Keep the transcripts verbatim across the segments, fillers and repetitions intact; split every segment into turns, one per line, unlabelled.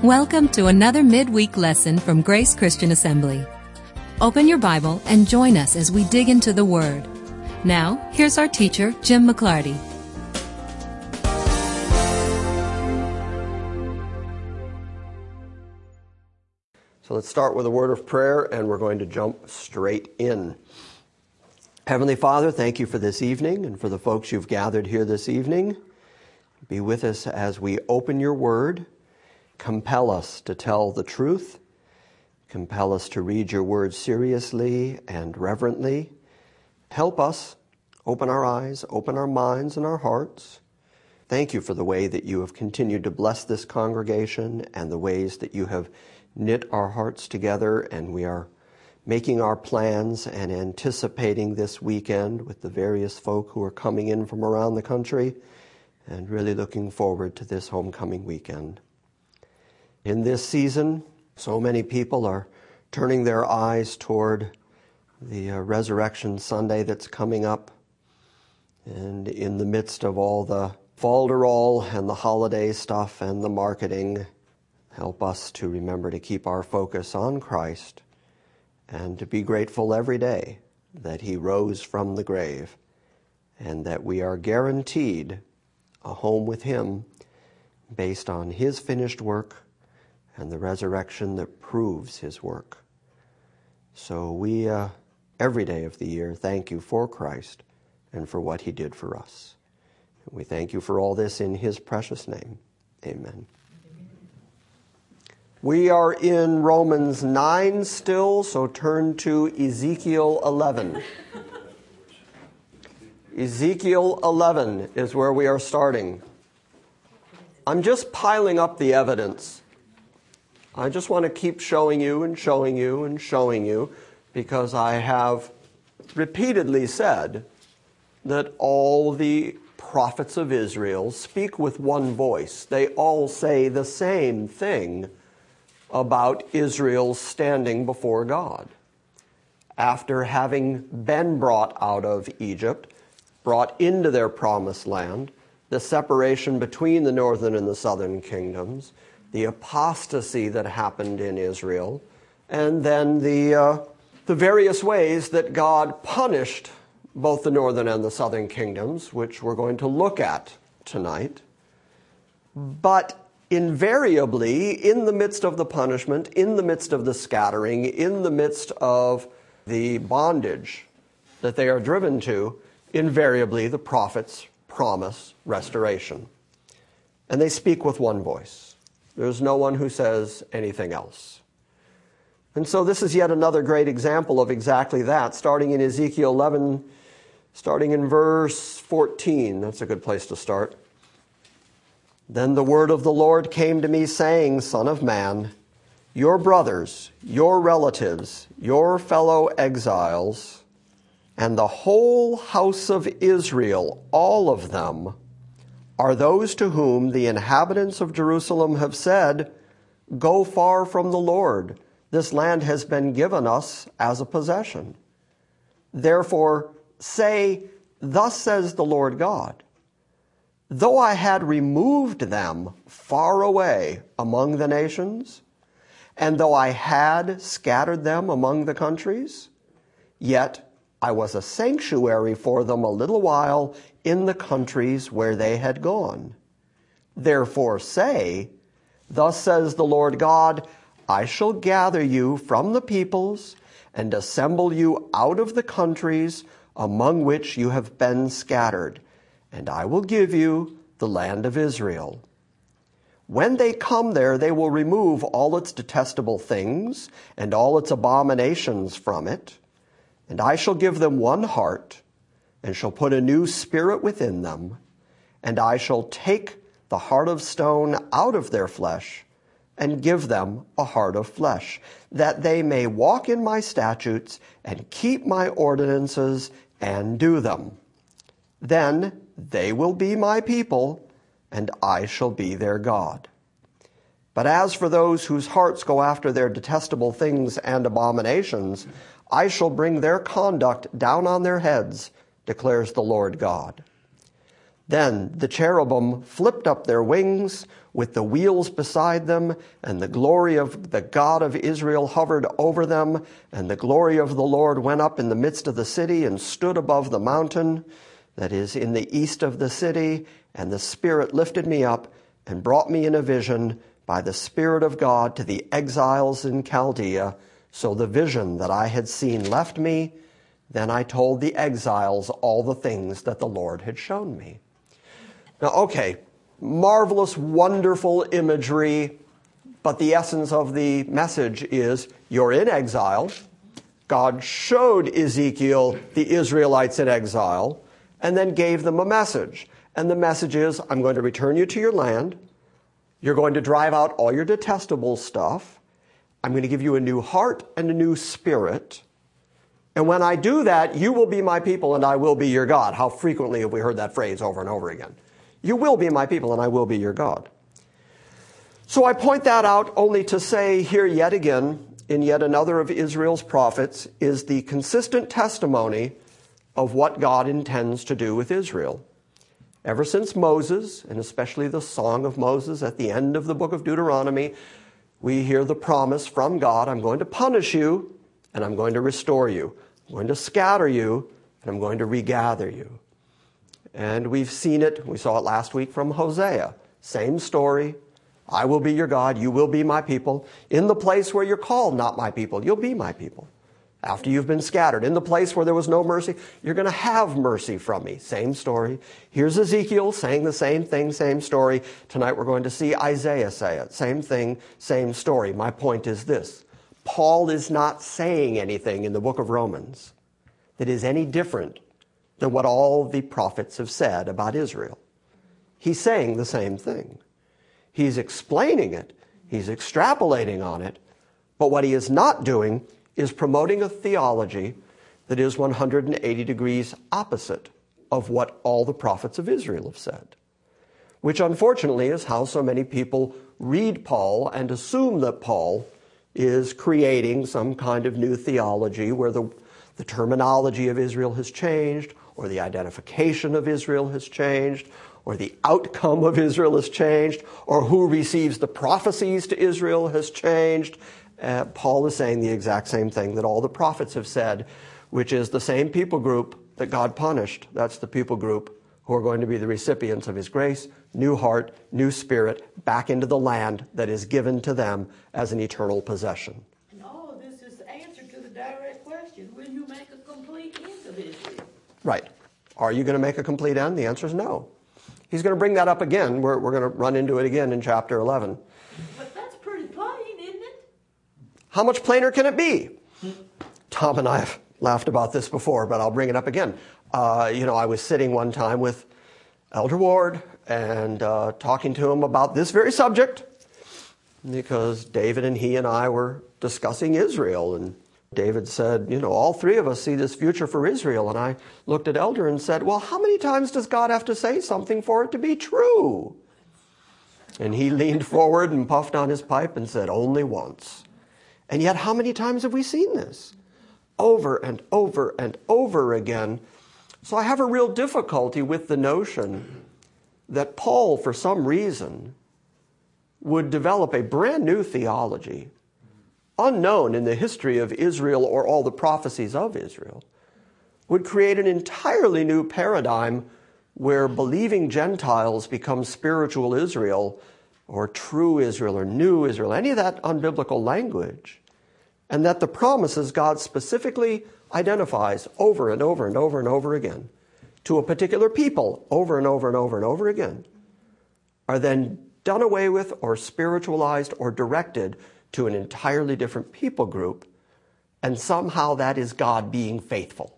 Welcome to another midweek lesson from Grace Christian Assembly. Open your Bible and join us as we dig into the Word. Now, here's our teacher, Jim McClarty.
So let's start with a word of prayer, and we're going to jump straight in. Heavenly Father, thank you for this evening and for the folks you've gathered here this evening. Be with us as we open your word. Compel us to tell the truth. Compel us to read your word seriously and reverently. Help us open our eyes, open our minds and our hearts. Thank you for the way that you have continued to bless this congregation and the ways that you have knit our hearts together, and we are making our plans and anticipating this weekend with the various folk who are coming in from around the country, and really looking forward to this homecoming weekend. In this season, so many people are turning their eyes toward the uh, Resurrection Sunday that's coming up. And in the midst of all the falderall and the holiday stuff and the marketing, help us to remember to keep our focus on Christ and to be grateful every day that he rose from the grave and that we are guaranteed a home with him based on his finished work and the resurrection that proves his work. So we, uh, every day of the year, thank you for Christ and for what he did for us. And we thank you for all this in his precious name. Amen. We are in Romans nine still, so turn to Ezekiel eleven. Ezekiel eleven is where we are starting. I'm just piling up the evidence. I just want to keep showing you and showing you and showing you, because I have repeatedly said that all the prophets of Israel speak with one voice. They all say the same thing about Israel's standing before God. After having been brought out of Egypt, brought into their promised land, the separation between the northern and the southern kingdoms, the apostasy that happened in Israel, and then the, uh, the various ways that God punished both the northern and the southern kingdoms, which we're going to look at tonight. But invariably, in the midst of the punishment, in the midst of the scattering, in the midst of the bondage that they are driven to, invariably the prophets promise restoration. And they speak with one voice. There's no one who says anything else. And so this is yet another great example of exactly that, starting in Ezekiel eleven, starting in verse fourteen. That's a good place to start. Then the word of the Lord came to me, saying, Son of man, your brothers, your relatives, your fellow exiles, and the whole house of Israel, all of them, are those to whom the inhabitants of Jerusalem have said, Go far from the Lord. This land has been given us as a possession. Therefore, say, Thus says the Lord God, Though I had removed them far away among the nations, and though I had scattered them among the countries, yet I was a sanctuary for them a little while in the countries where they had gone. Therefore say, Thus says the Lord God, I shall gather you from the peoples and assemble you out of the countries among which you have been scattered, and I will give you the land of Israel. When they come there, they will remove all its detestable things and all its abominations from it, and I shall give them one heart, and shall put a new spirit within them, and I shall take the heart of stone out of their flesh, and give them a heart of flesh, that they may walk in my statutes, and keep my ordinances, and do them. Then they will be my people, and I shall be their God. But as for those whose hearts go after their detestable things and abominations, I shall bring their conduct down on their heads, declares the Lord God. Then the cherubim flipped up their wings with the wheels beside them, and the glory of the God of Israel hovered over them, and the glory of the Lord went up in the midst of the city and stood above the mountain that is in the east of the city, and the Spirit lifted me up and brought me in a vision by the Spirit of God to the exiles in Chaldea. So the vision that I had seen left me. Then I told the exiles all the things that the Lord had shown me. Now, okay, marvelous, wonderful imagery, but the essence of the message is you're in exile. God showed Ezekiel the Israelites in exile and then gave them a message. And the message is, I'm going to return you to your land. You're going to drive out all your detestable stuff. I'm going to give you a new heart and a new spirit. And when I do that, you will be my people and I will be your God. How frequently have we heard that phrase over and over again? You will be my people and I will be your God. So I point that out only to say here yet again, in yet another of Israel's prophets, is the consistent testimony of what God intends to do with Israel. Ever since Moses, and especially the Song of Moses at the end of the book of Deuteronomy, we hear the promise from God, I'm going to punish you and I'm going to restore you. I'm going to scatter you and I'm going to regather you. And we've seen it, we saw it last week from Hosea. Same story. I will be your God, you will be my people. In the place where you're called not my people, you'll be my people. After you've been scattered. In the place where there was no mercy, you're going to have mercy from me. Same story. Here's Ezekiel saying the same thing, same story. Tonight we're going to see Isaiah say it. Same thing, same story. My point is this. Paul is not saying anything in the book of Romans that is any different than what all the prophets have said about Israel. He's saying the same thing. He's explaining it. He's extrapolating on it. But what he is not doing is promoting a theology that is one hundred eighty degrees opposite of what all the prophets of Israel have said, which unfortunately is how so many people read Paul and assume that Paul is creating some kind of new theology where the, the terminology of Israel has changed, or the identification of Israel has changed, or the outcome of Israel has changed, or who receives the prophecies to Israel has changed. Uh, Paul is saying the exact same thing that all the prophets have said, which is the same people group that God punished. That's the people group who are going to be the recipients of his grace, new heart, new spirit, back into the land that is given to them as an eternal possession.
No, this is the answer to the direct question. Will you make a complete end of Israel?
Right. Are you going to make a complete end? The answer is no. He's going to bring that up again. We're, we're going to run into it again in chapter eleven.
But that's pretty plain, isn't it?
How much plainer can it be? Tom and I have laughed about this before, but I'll bring it up again. Uh, you know, I was sitting one time with Elder Ward and uh, talking to him about this very subject because David and he and I were discussing Israel. And David said, you know, all three of us see this future for Israel. And I looked at Elder and said, well, how many times does God have to say something for it to be true? And he leaned forward and puffed on his pipe and said, only once. And yet, how many times have we seen this? Over and over and over again. So I have a real difficulty with the notion that Paul, for some reason, would develop a brand new theology, unknown in the history of Israel or all the prophecies of Israel, would create an entirely new paradigm where believing Gentiles become spiritual Israel or true Israel or new Israel, any of that unbiblical language, and that the promises God specifically identifies over and over and over and over again to a particular people over and over and over and over again are then done away with or spiritualized or directed to an entirely different people group, and somehow that is God being faithful.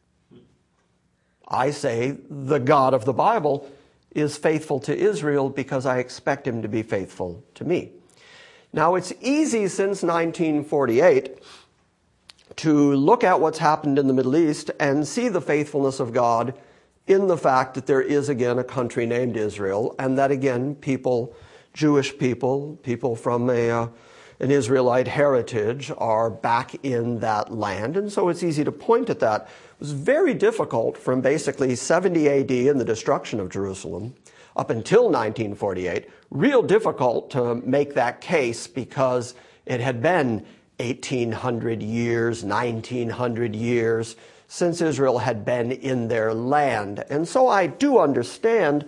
I say the God of the Bible is faithful to Israel because I expect him to be faithful to me. Now, it's easy since nineteen forty-eight to look at what's happened in the Middle East and see the faithfulness of God in the fact that there is again a country named Israel, and that again people, Jewish people, people from a, uh, an Israelite heritage are back in that land. And so it's easy to point at that. It was very difficult from basically seventy A D and the destruction of Jerusalem up until nineteen forty-eight, real difficult to make that case because it had been eighteen hundred years, nineteen hundred years since Israel had been in their land. And so I do understand,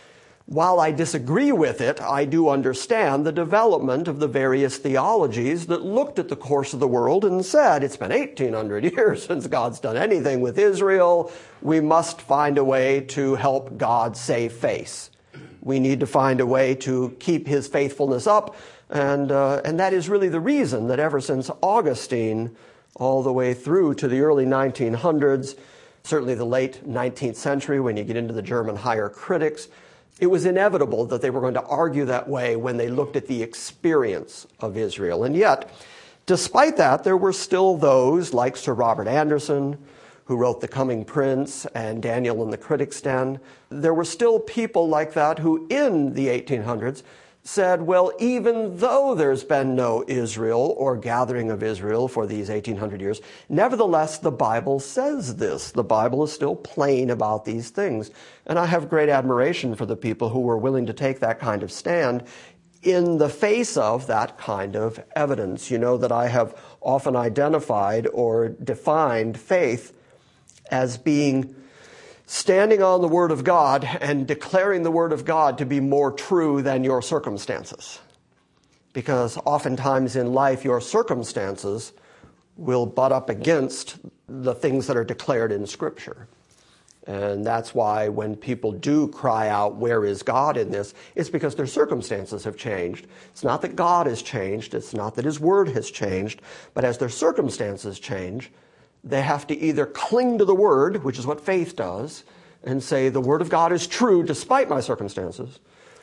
while I disagree with it, I do understand the development of the various theologies that looked at the course of the world and said, it's been eighteen hundred years since God's done anything with Israel. We must find a way to help God save face. We need to find a way to keep his faithfulness up. And, uh, and that is really the reason that ever since Augustine, all the way through to the early nineteen hundreds, certainly the late nineteenth century, when you get into the German higher critics, it was inevitable that they were going to argue that way when they looked at the experience of Israel. And yet, despite that, there were still those like Sir Robert Anderson, who wrote The Coming Prince and Daniel in the Critic's Den. There were still people like that who, in the eighteen hundreds, said, well, even though there's been no Israel or gathering of Israel for these eighteen hundred years, nevertheless, the Bible says this. The Bible is still plain about these things. And I have great admiration for the people who were willing to take that kind of stand in the face of that kind of evidence. You know that I have often identified or defined faith as being standing on the Word of God and declaring the Word of God to be more true than your circumstances. Because oftentimes in life, your circumstances will butt up against the things that are declared in Scripture. And that's why when people do cry out, where is God in this? It's because their circumstances have changed. It's not that God has changed. It's not that his Word has changed. But as their circumstances change, they have to either cling to the Word, which is what faith does, and say the Word of God is true despite my circumstances,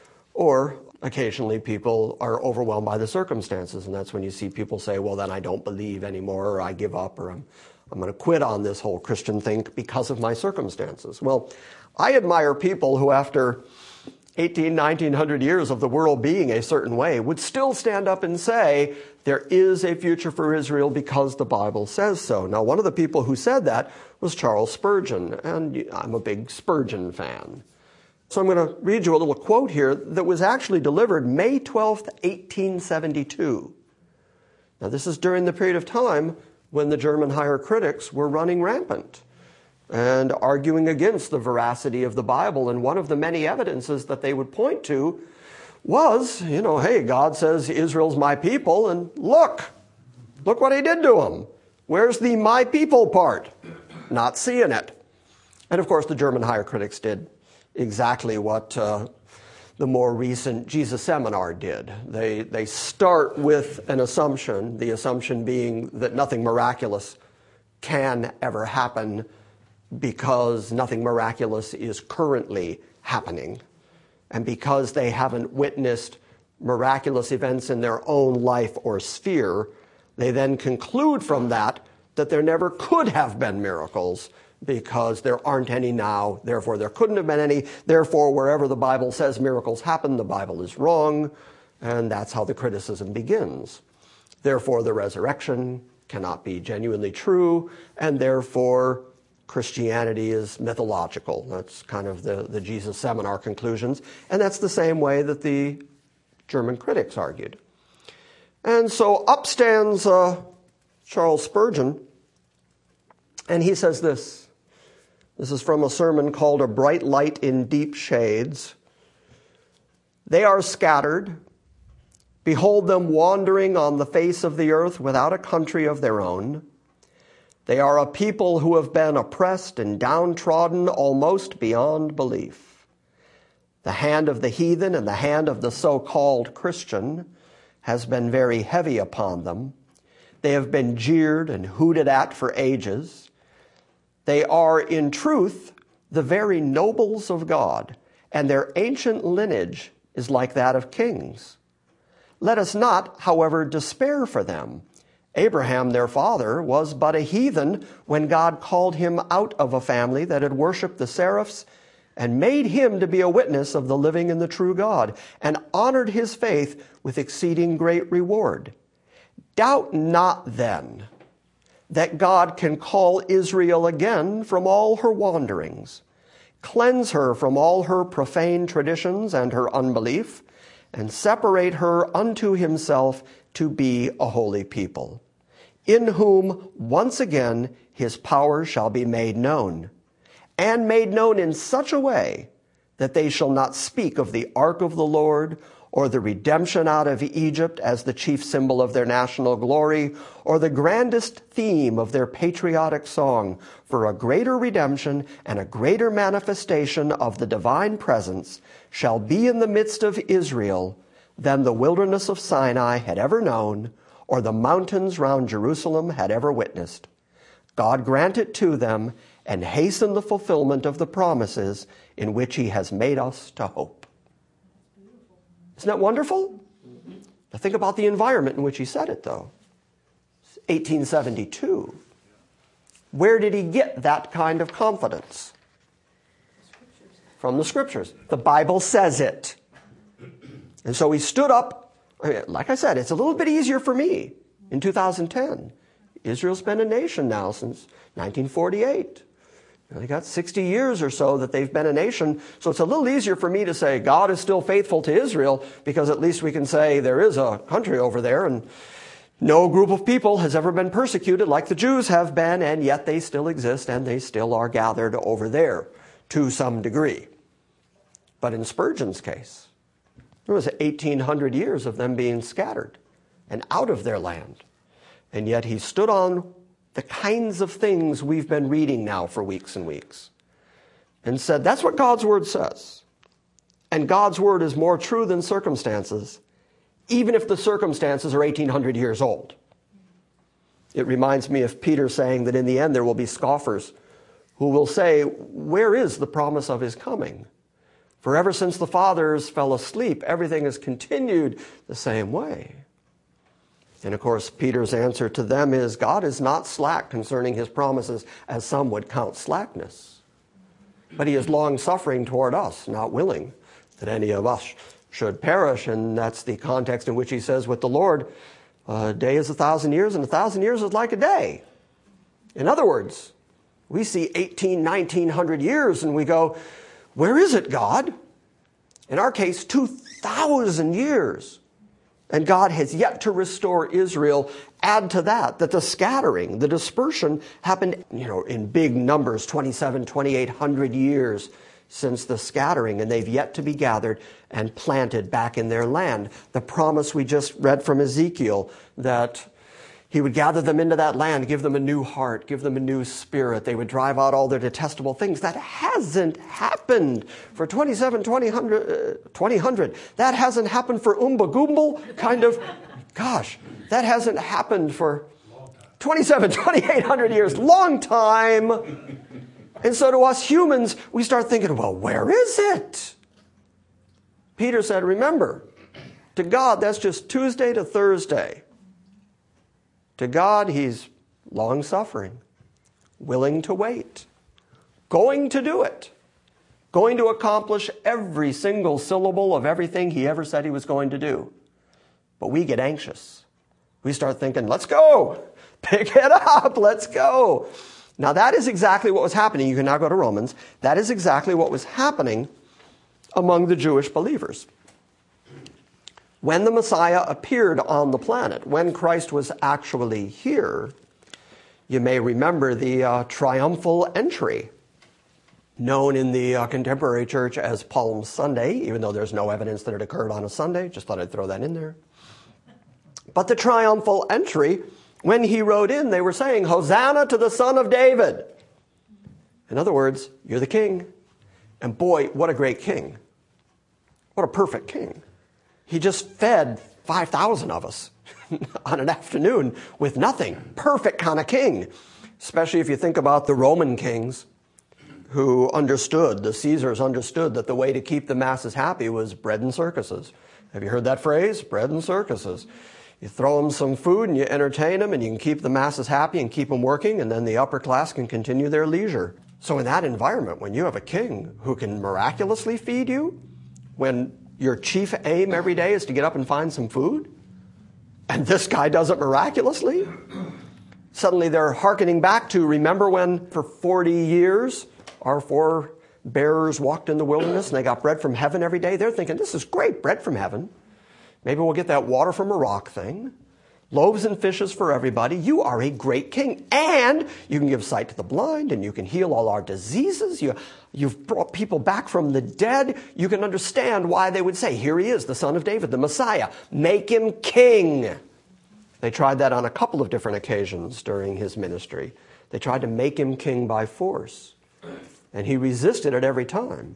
or occasionally people are overwhelmed by the circumstances, and that's when you see people say, well, then I don't believe anymore, or I give up, or I'm, I'm going to quit on this whole Christian thing because of my circumstances. Well, I admire people who after eighteen, nineteen hundred years of the world being a certain way would still stand up and say, there is a future for Israel because the Bible says so. Now, one of the people who said that was Charles Spurgeon, and I'm a big Spurgeon fan. So I'm going to read you a little quote here that was actually delivered May twelfth, eighteen seventy-two. Now, this is during the period of time when the German higher critics were running rampant and arguing against the veracity of the Bible. And one of the many evidences that they would point to was, you know, hey, God says Israel's my people, and look, look what he did to them. Where's the my people part? Not seeing it. And of course, the German higher critics did exactly what uh, the more recent Jesus Seminar did. They, they start with an assumption, the assumption being that nothing miraculous can ever happen because nothing miraculous is currently happening. And because they haven't witnessed miraculous events in their own life or sphere, they then conclude from that that there never could have been miracles because there aren't any now, therefore there couldn't have been any. Therefore, wherever the Bible says miracles happen, the Bible is wrong, and that's how the criticism begins. Therefore, the resurrection cannot be genuinely true, and therefore Christianity is mythological. That's kind of the, the Jesus Seminar conclusions. And that's the same way that the German critics argued. And so up stands uh, Charles Spurgeon, and he says this. This is from a sermon called A Bright Light in Deep Shades. They are scattered. Behold them wandering on the face of the earth without a country of their own. They are a people who have been oppressed and downtrodden almost beyond belief. The hand of the heathen and the hand of the so-called Christian has been very heavy upon them. They have been jeered and hooted at for ages. They are, in truth, the very nobles of God, and their ancient lineage is like that of kings. Let us not, however, despair for them. Abraham, their father, was but a heathen when God called him out of a family that had worshipped the seraphs and made him to be a witness of the living and the true God, and honored his faith with exceeding great reward. Doubt not then that God can call Israel again from all her wanderings, cleanse her from all her profane traditions and her unbelief, and separate her unto himself to be a holy people, in whom once again his power shall be made known, and made known in such a way that they shall not speak of the ark of the Lord, or the redemption out of Egypt as the chief symbol of their national glory, or the grandest theme of their patriotic song, for a greater redemption and a greater manifestation of the divine presence shall be in the midst of Israel than the wilderness of Sinai had ever known, or the mountains round Jerusalem had ever witnessed. God grant it to them, and hasten the fulfillment of the promises in which he has made us to hope. Isn't that wonderful? Now think about the environment in which he said it, though. eighteen seventy-two. Where did he get that kind of confidence? From the Scriptures. The Bible says it. And so he stood up. Like I said, it's a little bit easier for me in two thousand ten. Israel's been a nation now since nineteen forty-eight. They got sixty years or so that they've been a nation, so it's a little easier for me to say God is still faithful to Israel, because at least we can say there is a country over there and no group of people has ever been persecuted like the Jews have been, and yet they still exist and they still are gathered over there to some degree. But in Spurgeon's case, there was eighteen hundred years of them being scattered and out of their land, and yet he stood on the kinds of things we've been reading now for weeks and weeks, and said, that's what God's word says. And God's word is more true than circumstances, even if the circumstances are eighteen hundred years old. It reminds me of Peter saying that in the end there will be scoffers who will say, where is the promise of his coming? For ever since the fathers fell asleep, everything has continued the same way. And of course, Peter's answer to them is, God is not slack concerning his promises, as some would count slackness. But he is long-suffering toward us, not willing that any of us should perish. And that's the context in which he says with the Lord, a day is a thousand years, and a thousand years is like a day. In other words, we see eighteen, nineteen hundred years, and we go, where is it, God? In our case, two thousand years. And God has yet to restore Israel. Add to that, that the scattering, the dispersion happened, you know, in big numbers, twenty-seven, twenty-eight hundred years since the scattering, and they've yet to be gathered and planted back in their land. The promise we just read from Ezekiel, that he would gather them into that land, give them a new heart, give them a new spirit. They would drive out all their detestable things. That hasn't happened for twenty-seven, twenty hundred. That hasn't happened for Oomba Goombal, kind of. Gosh, that hasn't happened for twenty-seven, twenty-eight hundred years. Long time. And so to us humans, we start thinking, well, where is it? Peter said, remember, to God, that's just Tuesday to Thursday. To God, he's long-suffering, willing to wait, going to do it, going to accomplish every single syllable of everything he ever said he was going to do. But we get anxious. We start thinking, let's go, pick it up, let's go. Now that is exactly what was happening. You can now go to Romans. That is exactly what was happening among the Jewish believers. When the Messiah appeared on the planet, when Christ was actually here, you may remember the uh, triumphal entry, known in the uh, contemporary church as Palm Sunday, even though there's no evidence that it occurred on a Sunday. Just thought I'd throw that in there. But the triumphal entry, when he rode in, they were saying, Hosanna to the Son of David. In other words, you're the king. And boy, what a great king. What a perfect king. He just fed five thousand of us on an afternoon with nothing. Perfect kind of king. Especially if you think about the Roman kings who understood, the Caesars understood that the way to keep the masses happy was bread and circuses. Have you heard that phrase? Bread and circuses. You throw them some food and you entertain them, and you can keep the masses happy and keep them working, and then the upper class can continue their leisure. So in that environment, when you have a king who can miraculously feed you, when your chief aim every day is to get up and find some food, and this guy does it miraculously, Suddenly they're hearkening back to, remember when for forty years our forebearers walked in the wilderness and they got bread from heaven every day? They're thinking, this is great, bread from heaven. Maybe we'll get that water from a rock thing. Loaves and fishes for everybody. You are a great king. And you can give sight to the blind and you can heal all our diseases. You, you've brought people back from the dead. You can understand why they would say, here he is, the son of David, the Messiah. Make him king. They tried that on a couple of different occasions during his ministry. They tried to make him king by force. And he resisted it every time.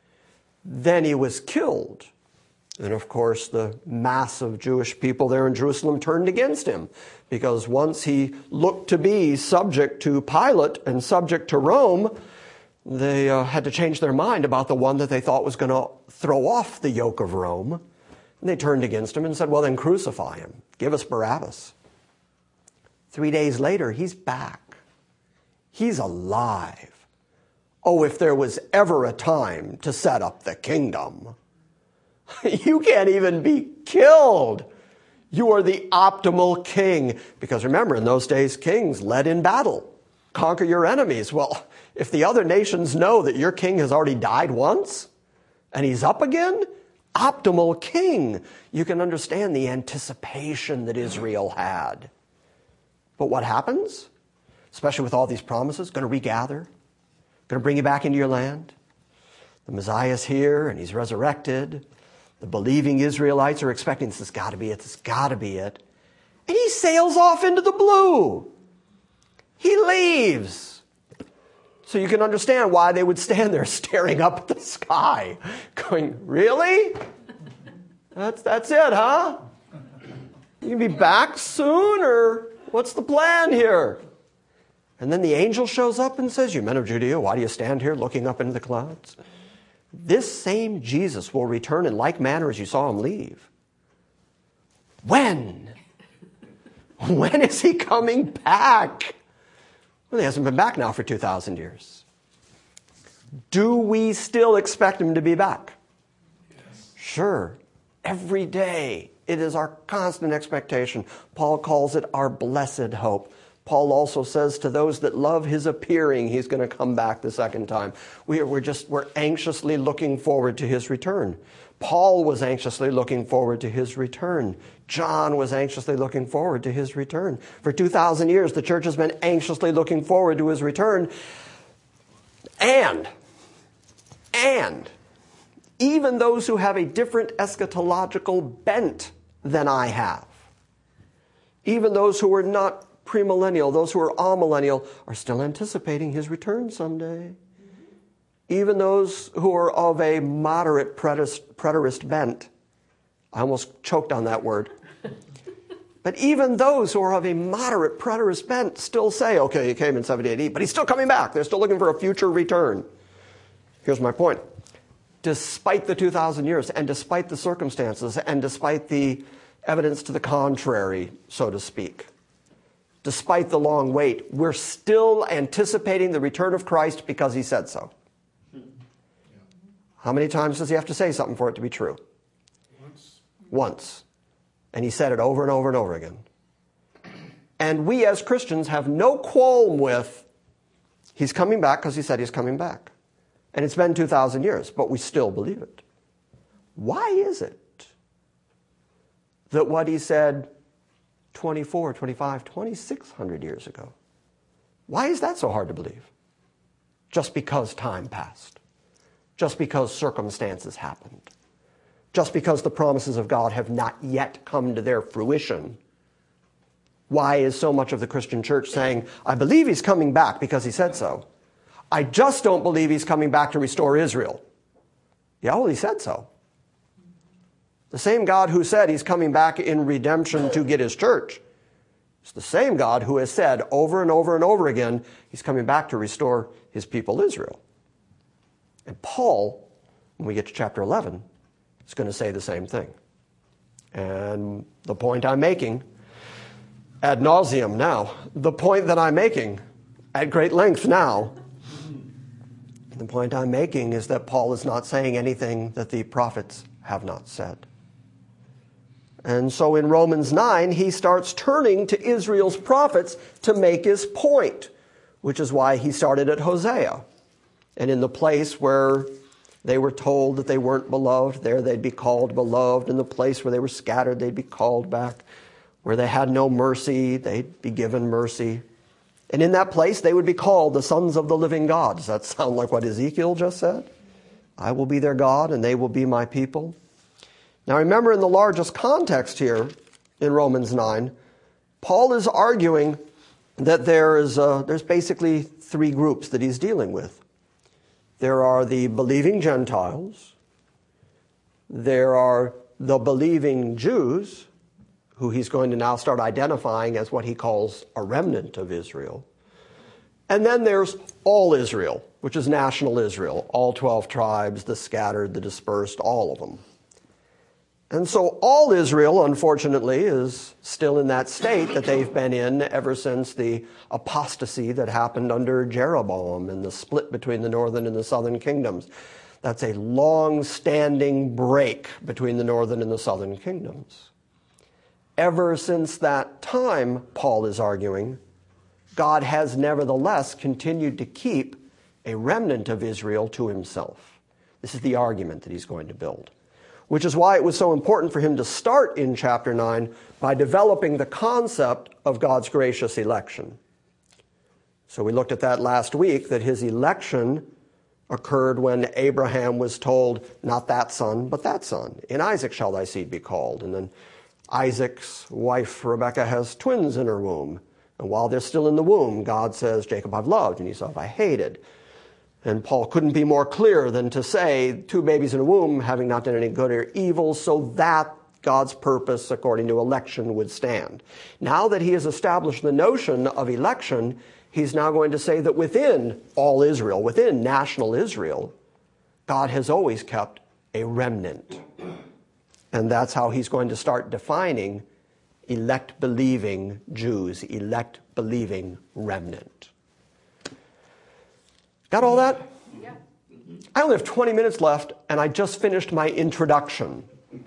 Then he was killed. And of course, the mass of Jewish people there in Jerusalem turned against him, because once he looked to be subject to Pilate and subject to Rome, they uh, had to change their mind about the one that they thought was going to throw off the yoke of Rome. And they turned against him and said, well, then crucify him. Give us Barabbas. Three days later, he's back. He's alive. Oh, if there was ever a time to set up the kingdom. You can't even be killed. You are the optimal king. Because remember, in those days, kings led in battle. Conquer your enemies. Well, if the other nations know that your king has already died once and he's up again, optimal king. You can understand the anticipation that Israel had. But what happens? Especially with all these promises, going to regather, going to bring you back into your land. The Messiah's here and he's resurrected. The believing Israelites are expecting this has got to be it, this has got to be it. And he sails off into the blue. He leaves. So you can understand why they would stand there staring up at the sky, going, really? That's, that's it, huh? You can be back soon, or what's the plan here? And then the angel shows up and says, you men of Judea, why do you stand here looking up into the clouds? This same Jesus will return in like manner as you saw him leave. When? When is he coming back? Well, he hasn't been back now for two thousand years. Do we still expect him to be back? Yes. Sure. Every day. It is our constant expectation. Paul calls it our blessed hope. Paul also says to those that love his appearing, he's going to come back the second time. We are, we're just, we're anxiously looking forward to his return. Paul was anxiously looking forward to his return. John was anxiously looking forward to his return. For two thousand years, the church has been anxiously looking forward to his return. And, and, even those who have a different eschatological bent than I have, even those who are not premillennial, those who are amillennial, are still anticipating his return someday. Even those who are of a moderate preterist bent, I almost choked on that word, but even those who are of a moderate preterist bent still say, okay, he came in seventy A D, but he's still coming back. They're still looking for a future return. Here's my point. Despite the two thousand years, and despite the circumstances, and despite the evidence to the contrary, so to speak, despite the long wait, we're still anticipating the return of Christ because he said so. How many times does he have to say something for it to be true? Once. Once. And he said it over and over and over again. And we as Christians have no qualm with, he's coming back because he said he's coming back. And it's been two thousand years, but we still believe it. Why is it that what he said twenty-four, twenty-five, twenty-six hundred years ago, why is that so hard to believe? Just because time passed. Just because circumstances happened. Just because the promises of God have not yet come to their fruition. Why is so much of the Christian church saying, I believe he's coming back because he said so. I just don't believe he's coming back to restore Israel. Yeah, well, he said so. The same God who said he's coming back in redemption to get his church. It's the same God who has said over and over and over again, he's coming back to restore his people Israel. And Paul, when we get to chapter eleven, is going to say the same thing. And the point I'm making, ad nauseum now, the point that I'm making at great length now, the point I'm making is that Paul is not saying anything that the prophets have not said. And so in Romans nine, he starts turning to Israel's prophets to make his point, which is why he started at Hosea. And in the place where they were told that they weren't beloved, there they'd be called beloved. In the place where they were scattered, they'd be called back. Where they had no mercy, they'd be given mercy. And in that place, they would be called the sons of the living God. Does that sound like what Ezekiel just said? I will be their God, and they will be my people. Now remember, in the largest context here, in Romans nine, Paul is arguing that there is a, there's basically three groups that he's dealing with. There are the believing Gentiles. There are the believing Jews, who he's going to now start identifying as what he calls a remnant of Israel. And then there's all Israel, which is national Israel, all twelve tribes, the scattered, the dispersed, all of them. And so all Israel, unfortunately, is still in that state that they've been in ever since the apostasy that happened under Jeroboam and the split between the northern and the southern kingdoms. That's a long-standing break between the northern and the southern kingdoms. Ever since that time, Paul is arguing, God has nevertheless continued to keep a remnant of Israel to himself. This is the argument that he's going to build. Which is why it was so important for him to start in chapter nine by developing the concept of God's gracious election. So we looked at that last week, that his election occurred when Abraham was told, not that son, but that son. In Isaac shall thy seed be called. And then Isaac's wife, Rebekah, has twins in her womb. And while they're still in the womb, God says, Jacob I've loved and Esau I hated. And Paul couldn't be more clear than to say, two babies in a womb, having not done any good or evil, so that God's purpose, according to election, would stand. Now that he has established the notion of election, he's now going to say that within all Israel, within national Israel, God has always kept a remnant. And that's how he's going to start defining elect-believing Jews, elect-believing remnant. Got all that?
Yeah.
I only have twenty minutes left, and I just finished my introduction.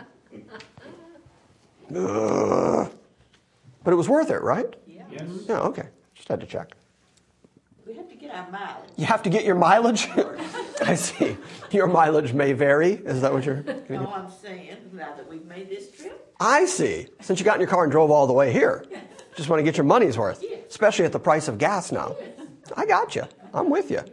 Ugh. But it was worth it, right?
Yeah.
Yes.
Yeah, okay. Just had to check.
We have to get our mileage.
You have to get your mileage? I see. Your mileage may vary. Is that what you're...
No, I'm saying, now that we've made this trip.
I see. Since you got in your car and drove all the way here. Just want to get your money's worth.
Yeah.
Especially at the price of gas now. I got you. I'm with you.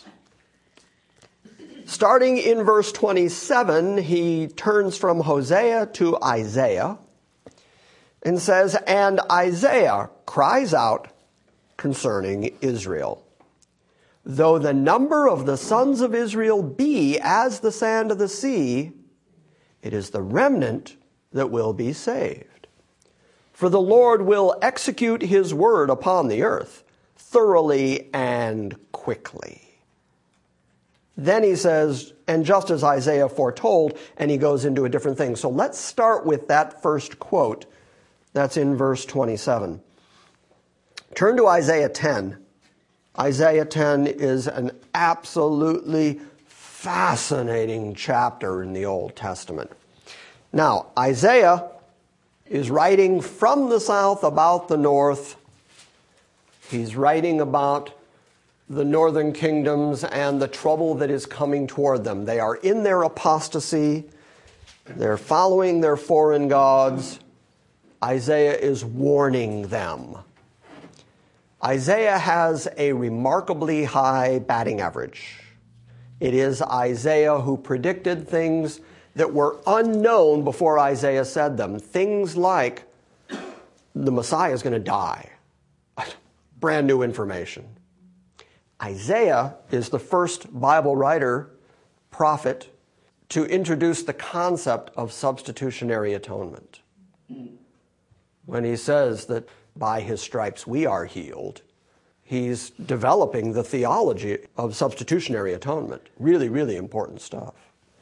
Starting in verse twenty-seven, he turns from Hosea to Isaiah and says, and Isaiah cries out concerning Israel. Though the number of the sons of Israel be as the sand of the sea, it is the remnant that will be saved. For the Lord will execute his word upon the earth thoroughly and quickly. Then he says, and just as Isaiah foretold, and he goes into a different thing. So let's start with that first quote. That's in verse twenty-seven. Turn to Isaiah ten. Isaiah ten is an absolutely fascinating chapter in the Old Testament. Now, Isaiah is writing from the south about the north. He's writing about the northern kingdoms and the trouble that is coming toward them. They are in their apostasy. They're following their foreign gods. Isaiah is warning them. Isaiah has a remarkably high batting average. It is Isaiah who predicted things that were unknown before Isaiah said them. Things like the Messiah is going to die. Brand new information. Isaiah is the first Bible writer, prophet, to introduce the concept of substitutionary atonement. When he says that by his stripes we are healed, he's developing the theology of substitutionary atonement. Really, really important stuff.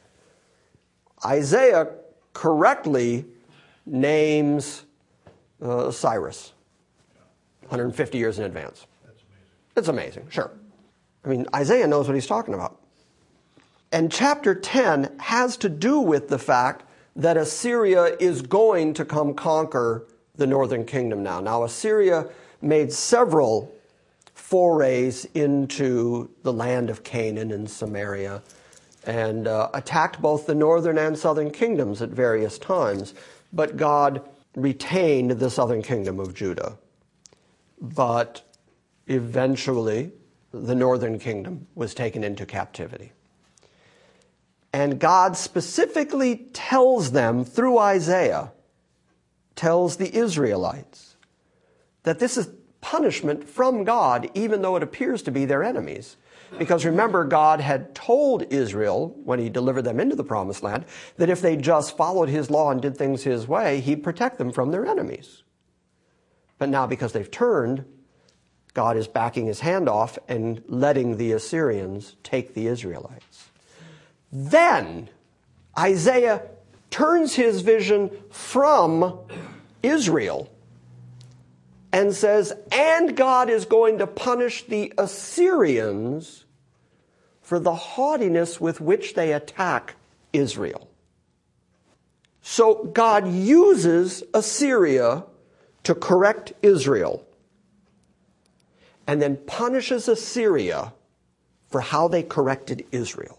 Isaiah correctly names uh, Cyrus one hundred fifty years in advance.
That's amazing.
It's amazing, sure. I mean, Isaiah knows what he's talking about. And chapter ten has to do with the fact that Assyria is going to come conquer the northern kingdom now. Now, Assyria made several forays into the land of Canaan and Samaria and uh, attacked both the northern and southern kingdoms at various times. But God retained the southern kingdom of Judah. But eventually, the northern kingdom was taken into captivity. And God specifically tells them through Isaiah, tells the Israelites, that this is punishment from God, even though it appears to be their enemies. Because remember, God had told Israel, when he delivered them into the promised land, that if they just followed his law and did things his way, he'd protect them from their enemies. But now, because they've turned, God is backing his hand off and letting the Assyrians take the Israelites. Then Isaiah turns his vision from Israel and says, and God is going to punish the Assyrians for the haughtiness with which they attack Israel. So God uses Assyria to correct Israel, and then punishes Assyria for how they corrected Israel.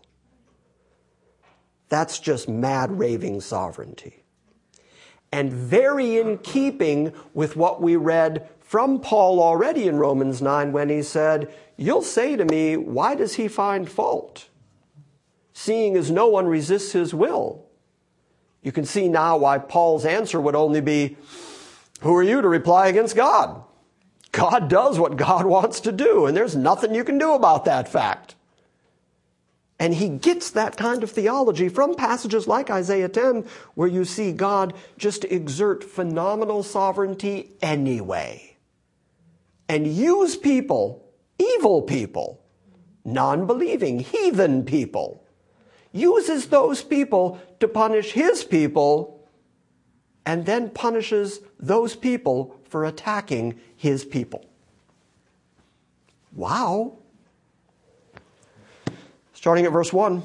That's just mad raving sovereignty. And very in keeping with what we read from Paul already in Romans nine when he said, you'll say to me, why does he find fault? Seeing as no one resists his will. You can see now why Paul's answer would only be, who are you to reply against God? God does what God wants to do, and there's nothing you can do about that fact. And he gets that kind of theology from passages like Isaiah ten, where you see God just exert phenomenal sovereignty anyway. And use people, evil people, non-believing, heathen people. Uses those people to punish his people, and then punishes those people for attacking his people. Wow. Starting at verse one.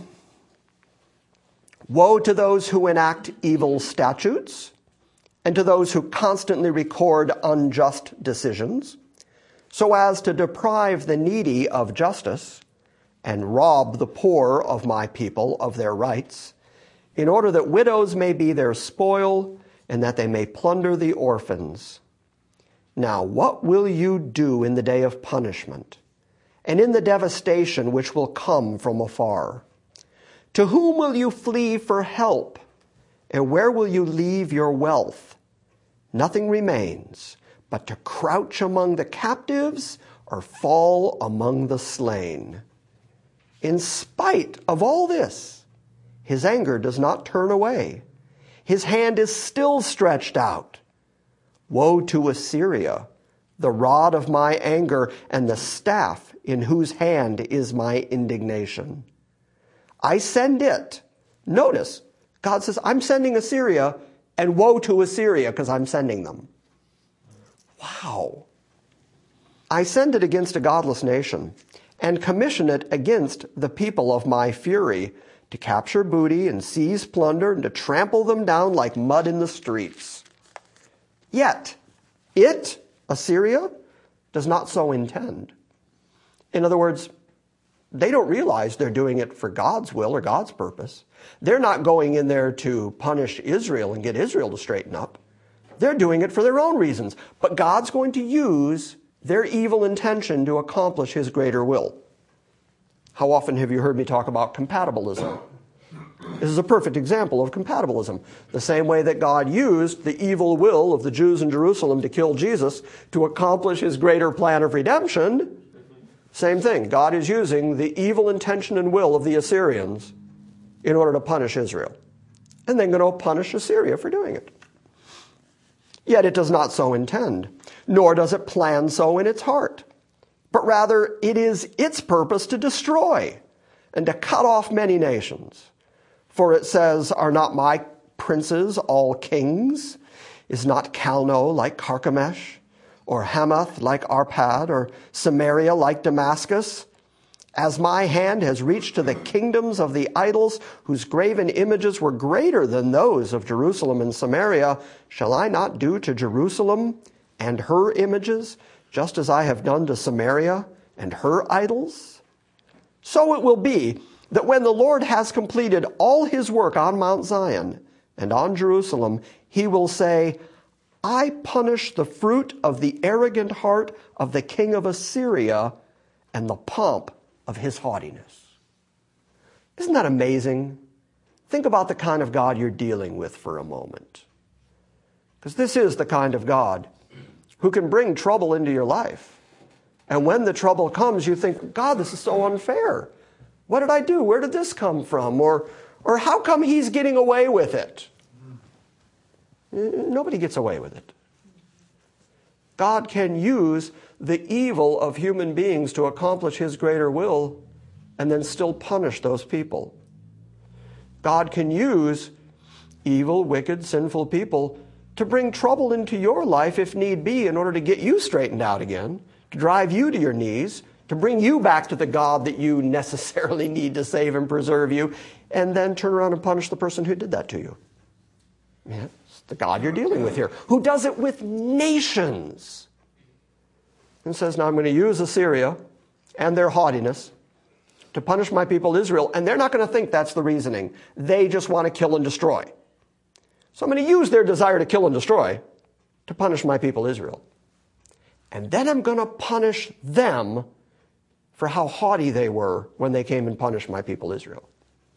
Woe to those who enact evil statutes, and to those who constantly record unjust decisions, so as to deprive the needy of justice, and rob the poor of my people of their rights, in order that widows may be their spoil, and that they may plunder the orphans. Now, what will you do in the day of punishment, and in the devastation which will come from afar? To whom will you flee for help, and where will you leave your wealth? Nothing remains but to crouch among the captives or fall among the slain. In spite of all this, his anger does not turn away. His hand is still stretched out. Woe to Assyria, the rod of my anger, and the staff in whose hand is my indignation. I send it. Notice, God says, I'm sending Assyria, and woe to Assyria, because I'm sending them. Wow. I send it against a godless nation, and commission it against the people of my fury, to capture booty and seize plunder and to trample them down like mud in the streets. Yet, it, Assyria, does not so intend. In other words, they don't realize they're doing it for God's will or God's purpose. They're not going in there to punish Israel and get Israel to straighten up. They're doing it for their own reasons. But God's going to use their evil intention to accomplish his greater will. How often have you heard me talk about compatibilism? This is a perfect example of compatibilism. The same way that God used the evil will of the Jews in Jerusalem to kill Jesus to accomplish his greater plan of redemption, same thing. God is using the evil intention and will of the Assyrians in order to punish Israel. And then going to punish Assyria for doing it. Yet it does not so intend, nor does it plan so in its heart. But rather it is its purpose to destroy and to cut off many nations. For it says, are not my princes all kings? Is not Calno like Carchemish, or Hamath like Arpad, or Samaria like Damascus? As my hand has reached to the kingdoms of the idols whose graven images were greater than those of Jerusalem and Samaria, shall I not do to Jerusalem and her images just as I have done to Samaria and her idols? So it will be that when the Lord has completed all his work on Mount Zion and on Jerusalem, he will say, I punish the fruit of the arrogant heart of the king of Assyria and the pomp of his haughtiness. Isn't that amazing? Think about the kind of God you're dealing with for a moment. Because this is the kind of God who can bring trouble into your life. And when the trouble comes, you think, God, this is so unfair. What did I do? Where did this come from? Or, or how come he's getting away with it? Nobody gets away with it. God can use the evil of human beings to accomplish his greater will and then still punish those people. God can use evil, wicked, sinful people to bring trouble into your life if need be in order to get you straightened out again, to drive you to your knees, to bring you back to the God that you necessarily need to save and preserve you, and then turn around and punish the person who did that to you. Yeah, it's the God you're dealing with here, who does it with nations. And says, now I'm going to use Assyria and their haughtiness to punish my people Israel. And they're not going to think that's the reasoning. They just want to kill and destroy. So I'm going to use their desire to kill and destroy to punish my people Israel. And then I'm going to punish them for how haughty they were when they came and punished my people Israel.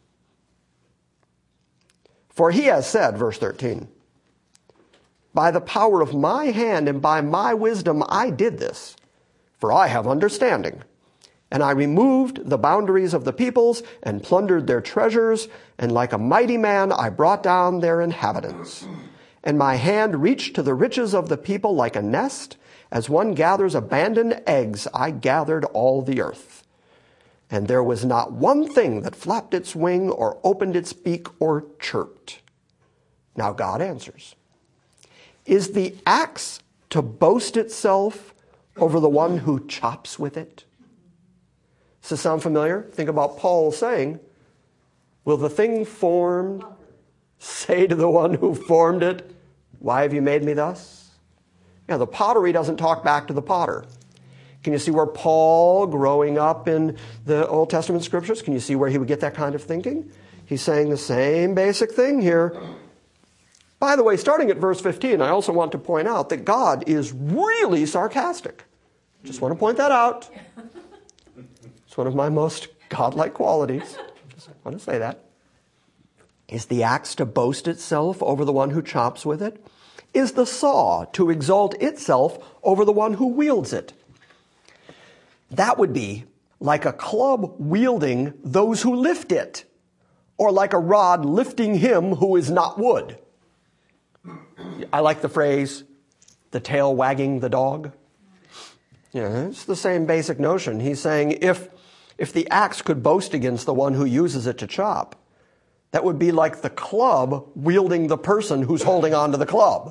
For he has said, verse thirteen, by the power of my hand and by my wisdom I did this, for I have understanding. And I removed the boundaries of the peoples and plundered their treasures, and like a mighty man I brought down their inhabitants. And my hand reached to the riches of the people like a nest. As one gathers abandoned eggs, I gathered all the earth. And there was not one thing that flapped its wing or opened its beak or chirped. Now God answers. Is the axe to boast itself over the one who chops with it? Does this sound familiar? Think about Paul saying, will the thing formed say to the one who formed it, why have you made me thus? Yeah, the pottery doesn't talk back to the potter. Can you see where Paul, growing up in the Old Testament scriptures, can you see where he would get that kind of thinking? He's saying the same basic thing here. By the way, starting at verse fifteen, I also want to point out that God is really sarcastic. Just want to point that out. It's one of my most godlike qualities. Just want to say that. Is the axe to boast itself over the one who chops with it? Is the saw to exalt itself over the one who wields it? That would be like a club wielding those who lift it, or like a rod lifting him who is not wood. I like the phrase, the tail wagging the dog. Yeah, it's the same basic notion. He's saying if, if the axe could boast against the one who uses it to chop, that would be like the club wielding the person who's holding on to the club.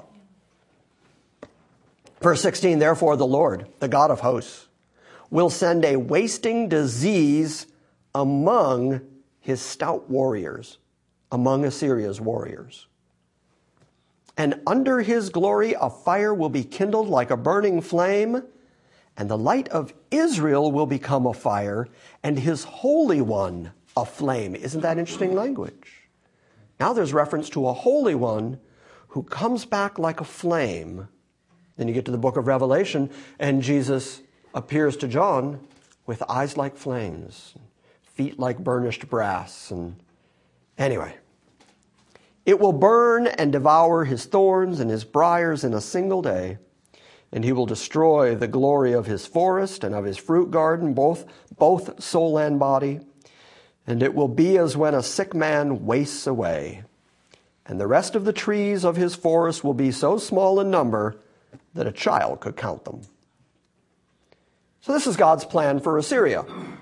Verse sixteen, therefore the Lord, the God of hosts, will send a wasting disease among his stout warriors, among Assyria's warriors. And under his glory a fire will be kindled like a burning flame, and the light of Israel will become a fire, and his Holy One a flame. Isn't that interesting language? Now there's reference to a Holy One who comes back like a flame. Then you get to the book of Revelation, and Jesus appears to John with eyes like flames, feet like burnished brass. And anyway, it will burn and devour his thorns and his briars in a single day, and he will destroy the glory of his forest and of his fruit garden, both, both soul and body. And it will be as when a sick man wastes away, and the rest of the trees of his forest will be so small in number that a child could count them. So this is God's plan for Assyria.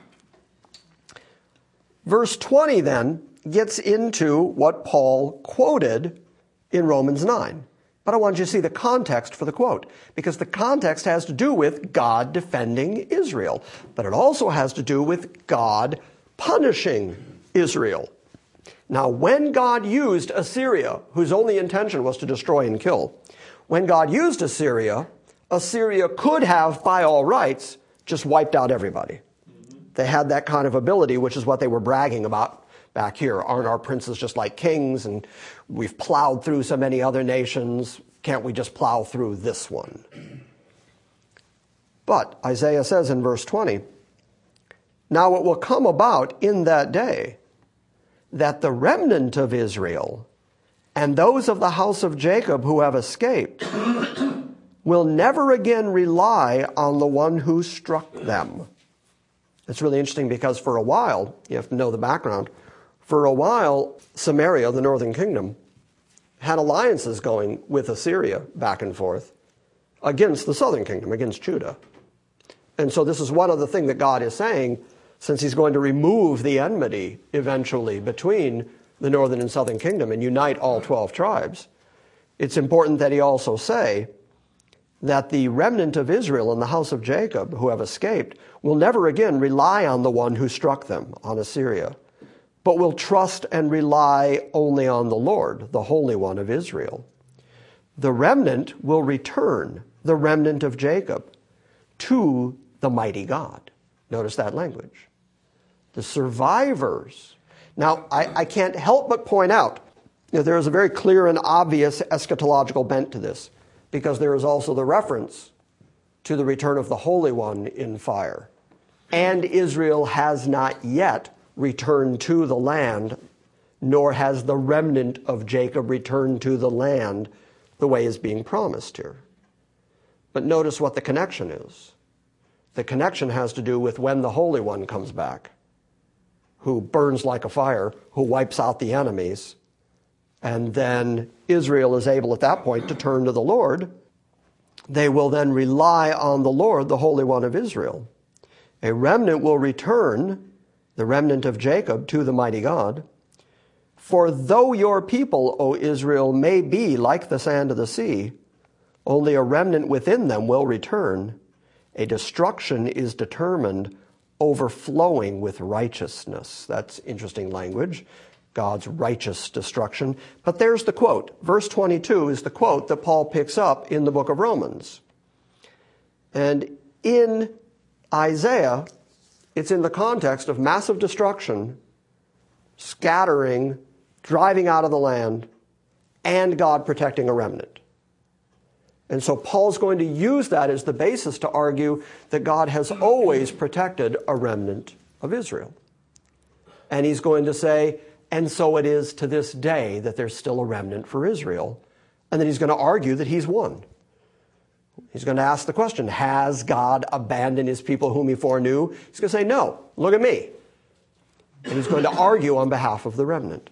Verse twenty then gets into what Paul quoted in Romans nine. But I want you to see the context for the quote, because the context has to do with God defending Israel, but it also has to do with God punishing Israel. Now, when God used Assyria, whose only intention was to destroy and kill, when God used Assyria, Assyria could have, by all rights, just wiped out everybody. They had that kind of ability, which is what they were bragging about back here. Aren't our princes just like kings? And we've plowed through so many other nations. Can't we just plow through this one? But Isaiah says in verse twenty, now it will come about in that day that the remnant of Israel and those of the house of Jacob who have escaped will never again rely on the one who struck them. It's really interesting because for a while, you have to know the background, for a while, Samaria, the northern kingdom, had alliances going with Assyria back and forth against the southern kingdom, against Judah. And so this is one other thing that God is saying, since he's going to remove the enmity eventually between the northern and southern kingdom and unite all twelve tribes. It's important that he also say that the remnant of Israel and the house of Jacob who have escaped will never again rely on the one who struck them, on Assyria, but will trust and rely only on the Lord, the Holy One of Israel. The remnant will return, the remnant of Jacob, to the mighty God. Notice that language. The survivors. Now, I, I can't help but point out, you know, there is a very clear and obvious eschatological bent to this, because there is also the reference to the return of the Holy One in fire. And Israel has not yet returned to the land, nor has the remnant of Jacob returned to the land the way is being promised here. But notice what the connection is. The connection has to do with when the Holy One comes back, who burns like a fire, who wipes out the enemies, and then Israel is able at that point to turn to the Lord. They will then rely on the Lord, the Holy One of Israel. A remnant will return, the remnant of Jacob, to the mighty God. For though your people, O Israel, may be like the sand of the sea, only a remnant within them will return. A destruction is determined, overflowing with righteousness. That's interesting language, God's righteous destruction. But there's the quote. Verse twenty-two is the quote that Paul picks up in the book of Romans. And in Isaiah, it's in the context of massive destruction, scattering, driving out of the land, and God protecting a remnant. And so Paul's going to use that as the basis to argue that God has always protected a remnant of Israel. And he's going to say, and so it is to this day that there's still a remnant for Israel. And then he's going to argue that he's won. He's going to ask the question, has God abandoned his people whom he foreknew? He's going to say, no, look at me. And he's going to argue on behalf of the remnant.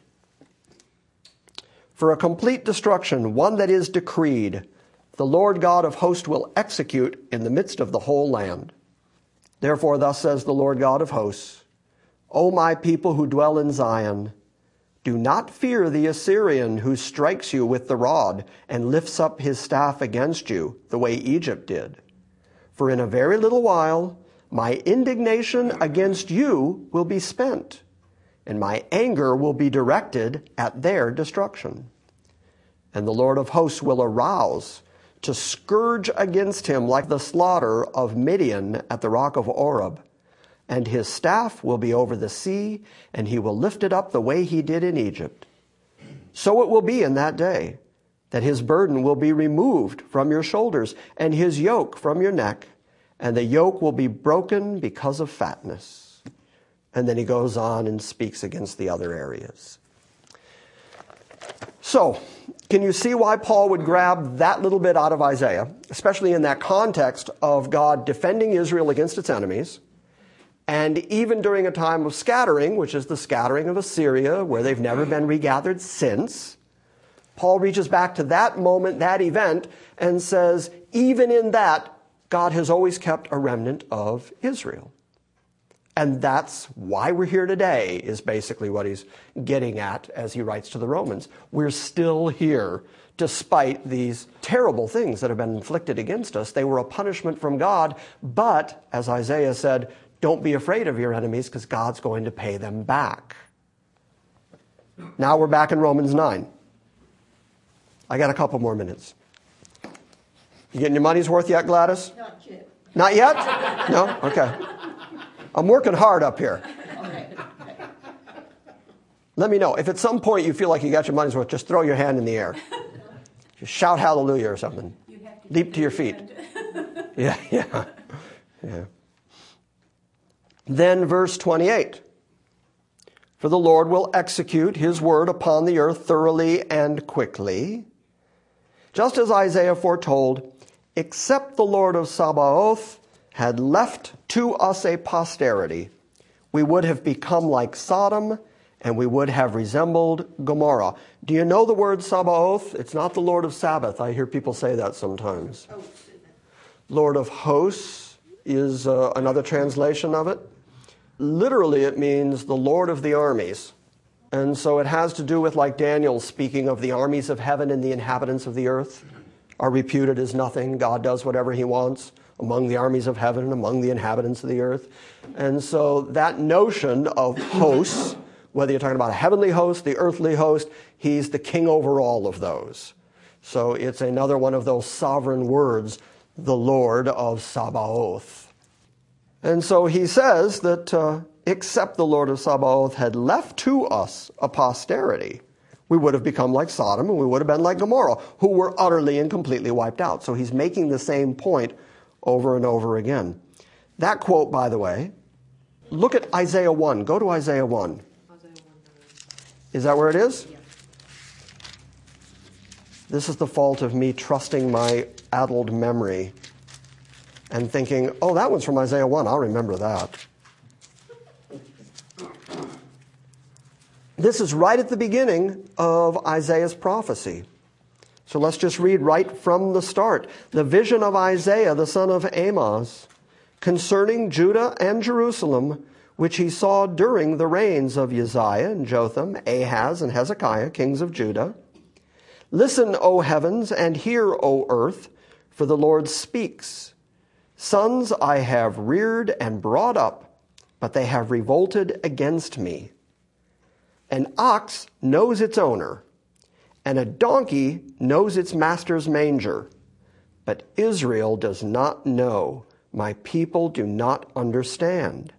For a complete destruction, one that is decreed, the Lord God of hosts will execute in the midst of the whole land. Therefore, thus says the Lord God of hosts, O my people who dwell in Zion, do not fear the Assyrian who strikes you with the rod and lifts up his staff against you, the way Egypt did. For in a very little while, my indignation against you will be spent, and my anger will be directed at their destruction. And the Lord of hosts will arouse to scourge against him like the slaughter of Midian at the rock of Oreb. And his staff will be over the sea, and he will lift it up the way he did in Egypt. So it will be in that day that his burden will be removed from your shoulders, and his yoke from your neck, and the yoke will be broken because of fatness. And then he goes on and speaks against the other areas. So, can you see why Paul would grab that little bit out of Isaiah, especially in that context of God defending Israel against its enemies, and even during a time of scattering, which is the scattering of Assyria, where they've never been regathered since, Paul reaches back to that moment, that event, and says, even in that, God has always kept a remnant of Israel. And that's why we're here today, is basically what he's getting at as he writes to the Romans. We're still here despite these terrible things that have been inflicted against us. They were a punishment from God, but, as Isaiah said, don't be afraid of your enemies because God's going to pay them back. Now we're back in Romans nine. I got a couple more minutes. You getting your money's worth yet, Gladys?
Not yet.
Not yet? No? Okay. I'm working hard up here.
Okay.
Let me know. If at some point you feel like you got your money's worth, just throw your hand in the air. Just shout hallelujah or something.
You have to
Leap to your feet. Yeah, yeah, yeah. Then verse twenty-eight. For the Lord will execute his word upon the earth thoroughly and quickly. Just as Isaiah foretold, except the Lord of Sabaoth had left to us a posterity, we would have become like Sodom, and we would have resembled Gomorrah. Do you know the word Sabaoth? It's not the Lord of Sabbath. I hear people say that sometimes. Lord of hosts is uh, another translation of it. Literally, it means the Lord of the armies. And so it has to do with, like Daniel speaking of the armies of heaven and the inhabitants of the earth are reputed as nothing. God does whatever he wants among the armies of heaven and among the inhabitants of the earth. And so that notion of hosts, whether you're talking about a heavenly host, the earthly host, he's the king over all of those. So it's another one of those sovereign words, the Lord of Sabaoth. And so he says that uh, except the Lord of Sabaoth had left to us a posterity, we would have become like Sodom and we would have been like Gomorrah, who were utterly and completely wiped out. So he's making the same point over and over again. That quote, by the way, look at Isaiah one. Go to Isaiah one. Is that where it is?
Yeah.
This is the fault of me trusting my addled memory and thinking, oh, that one's from Isaiah one. I'll remember that. This is right at the beginning of Isaiah's prophecy. So let's just read right from the start. The vision of Isaiah, the son of Amoz, concerning Judah and Jerusalem, which he saw during the reigns of Uzziah and Jotham, Ahaz and Hezekiah, kings of Judah. Listen, O heavens, and hear, O earth, for the Lord speaks. Sons I have reared and brought up, but they have revolted against me. An ox knows its owner, and a donkey knows its master's manger. But Israel does not know. My people do not understand.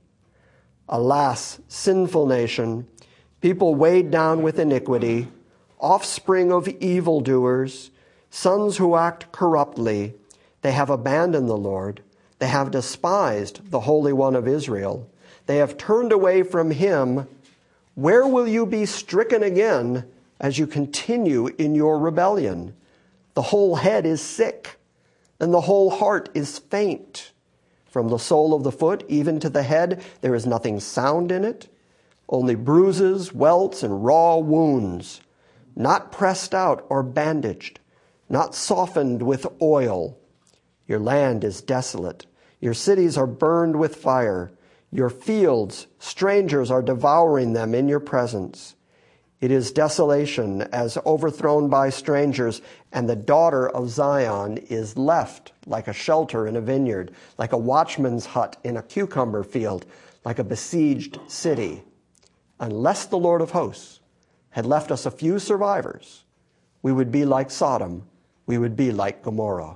Alas, sinful nation, people weighed down with iniquity, offspring of evildoers, sons who act corruptly. They have abandoned the Lord. They have despised the Holy One of Israel. They have turned away from him. Where will you be stricken again as you continue in your rebellion? The whole head is sick, and the whole heart is faint. From the sole of the foot even to the head, there is nothing sound in it, only bruises, welts, and raw wounds, not pressed out or bandaged, not softened with oil. Your land is desolate. Your cities are burned with fire. Your fields, strangers are devouring them in your presence. It is desolation as overthrown by strangers, and the daughter of Zion is left like a shelter in a vineyard, like a watchman's hut in a cucumber field, like a besieged city. Unless the Lord of hosts had left us a few survivors, we would be like Sodom, we would be like Gomorrah.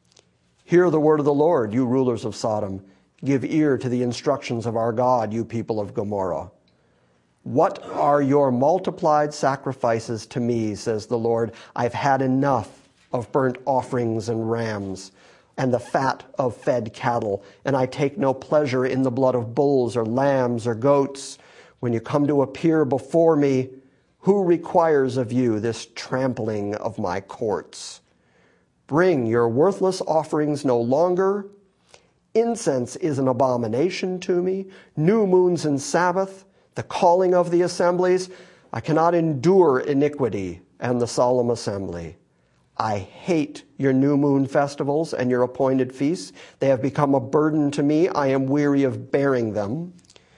Hear the word of the Lord, you rulers of Sodom. Give ear to the instructions of our God, you people of Gomorrah. What are your multiplied sacrifices to me, says the Lord? I've had enough of burnt offerings and rams and the fat of fed cattle, and I take no pleasure in the blood of bulls or lambs or goats. When you come to appear before me, who requires of you this trampling of my courts? Bring your worthless offerings no longer. Incense is an abomination to me. New moons and Sabbath, the calling of the assemblies. I cannot endure iniquity and the solemn assembly. I hate your new moon festivals and your appointed feasts. They have become a burden to me. I am weary of bearing them.